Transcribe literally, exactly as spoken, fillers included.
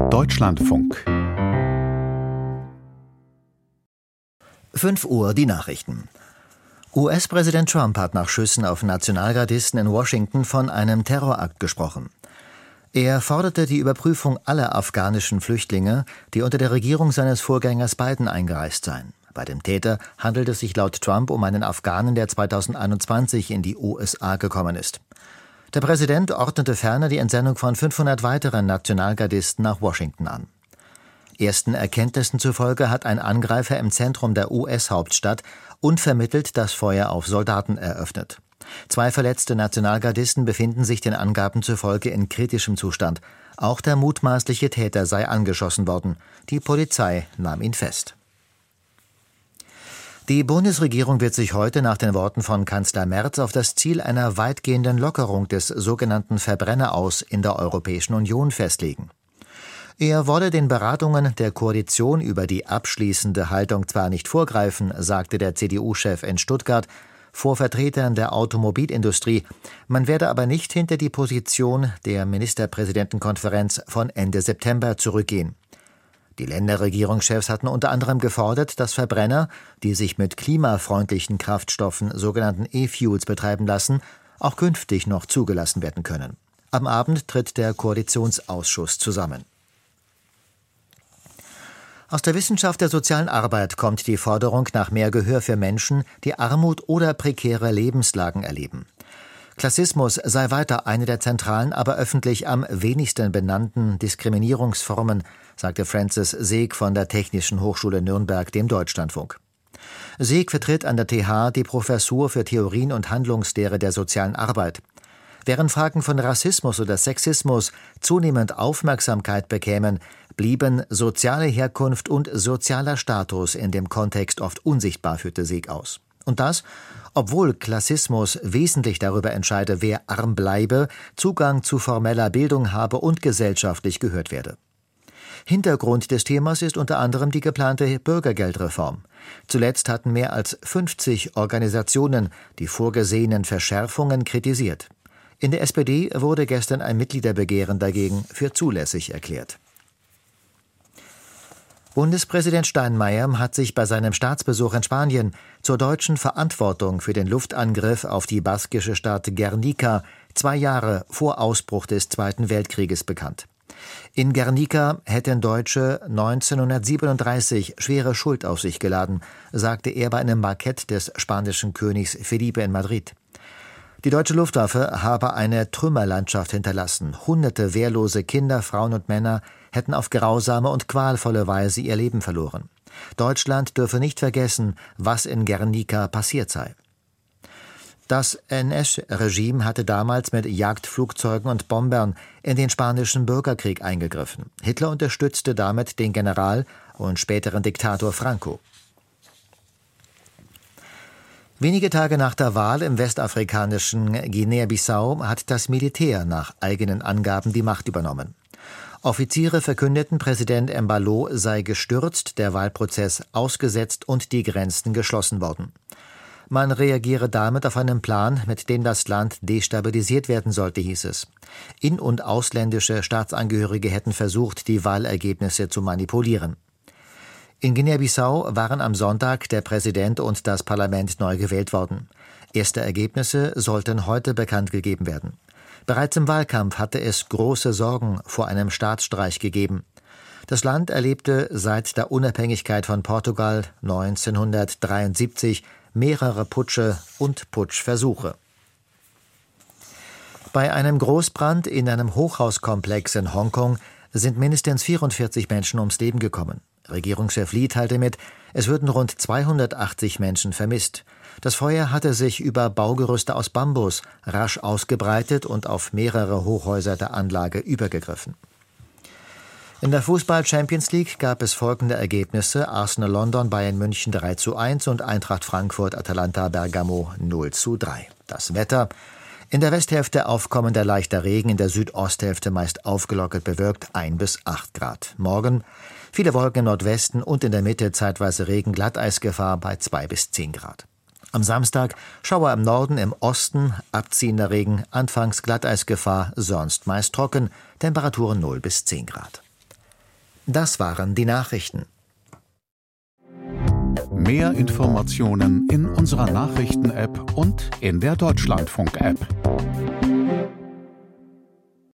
Deutschlandfunk. fünf Uhr die Nachrichten. U S-Präsident Trump hat nach Schüssen auf Nationalgardisten in Washington von einem Terrorakt gesprochen. Er forderte die Überprüfung aller afghanischen Flüchtlinge, die unter der Regierung seines Vorgängers Biden eingereist seien. Bei dem Täter handelt es sich laut Trump um einen Afghanen, der zweitausendeinundzwanzig in die U S A gekommen ist. Der Präsident ordnete ferner die Entsendung von fünfhundert weiteren Nationalgardisten nach Washington an. Ersten Erkenntnissen zufolge hat ein Angreifer im Zentrum der U S-Hauptstadt unvermittelt das Feuer auf Soldaten eröffnet. Zwei verletzte Nationalgardisten befinden sich den Angaben zufolge in kritischem Zustand. Auch der mutmaßliche Täter sei angeschossen worden. Die Polizei nahm ihn fest. Die Bundesregierung wird sich heute nach den Worten von Kanzler Merz auf das Ziel einer weitgehenden Lockerung des sogenannten Verbrenneraus in der Europäischen Union festlegen. Er wolle den Beratungen der Koalition über die abschließende Haltung zwar nicht vorgreifen, sagte der C D U-Chef in Stuttgart vor Vertretern der Automobilindustrie, man werde aber nicht hinter die Position der Ministerpräsidentenkonferenz von Ende September zurückgehen. Die Länderregierungschefs hatten unter anderem gefordert, dass Verbrenner, die sich mit klimafreundlichen Kraftstoffen, sogenannten E-Fuels, betreiben lassen, auch künftig noch zugelassen werden können. Am Abend tritt der Koalitionsausschuss zusammen. Aus der Wissenschaft der sozialen Arbeit kommt die Forderung nach mehr Gehör für Menschen, die Armut oder prekäre Lebenslagen erleben. Klassismus sei weiter eine der zentralen, aber öffentlich am wenigsten benannten Diskriminierungsformen, sagte Francis Seeg von der Technischen Hochschule Nürnberg dem Deutschlandfunk. Seeg vertritt an der T H die Professur für Theorien und Handlungslehre der sozialen Arbeit. Während Fragen von Rassismus oder Sexismus zunehmend Aufmerksamkeit bekämen, blieben soziale Herkunft und sozialer Status in dem Kontext oft unsichtbar, führte Seeg aus. Und das, obwohl Klassismus wesentlich darüber entscheide, wer arm bleibe, Zugang zu formeller Bildung habe und gesellschaftlich gehört werde. Hintergrund des Themas ist unter anderem die geplante Bürgergeldreform. Zuletzt hatten mehr als fünfzig Organisationen die vorgesehenen Verschärfungen kritisiert. In der S P D wurde gestern ein Mitgliederbegehren dagegen für zulässig erklärt. Bundespräsident Steinmeier hat sich bei seinem Staatsbesuch in Spanien zur deutschen Verantwortung für den Luftangriff auf die baskische Stadt Guernica zwei Jahre vor Ausbruch des Zweiten Weltkrieges bekannt. In Guernica hätten Deutsche neunzehnhundertsiebenunddreißig schwere Schuld auf sich geladen, sagte er bei einem Bankett des spanischen Königs Felipe in Madrid. Die deutsche Luftwaffe habe eine Trümmerlandschaft hinterlassen. Hunderte wehrlose Kinder, Frauen und Männer hätten auf grausame und qualvolle Weise ihr Leben verloren. Deutschland dürfe nicht vergessen, was in Guernica passiert sei. Das N S-Regime hatte damals mit Jagdflugzeugen und Bombern in den spanischen Bürgerkrieg eingegriffen. Hitler unterstützte damit den General und späteren Diktator Franco. Wenige Tage nach der Wahl im westafrikanischen Guinea-Bissau hat das Militär nach eigenen Angaben die Macht übernommen. Offiziere verkündeten, Präsident Embalo sei gestürzt, der Wahlprozess ausgesetzt und die Grenzen geschlossen worden. Man reagiere damit auf einen Plan, mit dem das Land destabilisiert werden sollte, hieß es. In- und ausländische Staatsangehörige hätten versucht, die Wahlergebnisse zu manipulieren. In Guinea-Bissau waren am Sonntag der Präsident und das Parlament neu gewählt worden. Erste Ergebnisse sollten heute bekannt gegeben werden. Bereits im Wahlkampf hatte es große Sorgen vor einem Staatsstreich gegeben. Das Land erlebte seit der Unabhängigkeit von Portugal neunzehnhundertdreiundsiebzig mehrere Putsche und Putschversuche. Bei einem Großbrand in einem Hochhauskomplex in Hongkong sind mindestens vierundvierzig Menschen ums Leben gekommen. Regierungschef Lee teilte mit, es würden rund zweihundertachtzig Menschen vermisst. Das Feuer hatte sich über Baugerüste aus Bambus rasch ausgebreitet und auf mehrere Hochhäuser der Anlage übergegriffen. In der Fußball-Champions League gab es folgende Ergebnisse: Arsenal London, Bayern München drei zu eins und Eintracht Frankfurt Atalanta Bergamo null zu drei. Das Wetter: in der Westhälfte aufkommender leichter Regen, in der Südosthälfte meist aufgelockert bewölkt ein bis acht Grad. Morgen viele Wolken im Nordwesten und in der Mitte zeitweise Regen, Glatteisgefahr bei zwei bis zehn Grad. Am Samstag Schauer im Norden, im Osten abziehender Regen, anfangs Glatteisgefahr, sonst meist trocken, Temperaturen null bis zehn Grad. Das waren die Nachrichten. Mehr Informationen in unserer Nachrichten-App und in der Deutschlandfunk-App.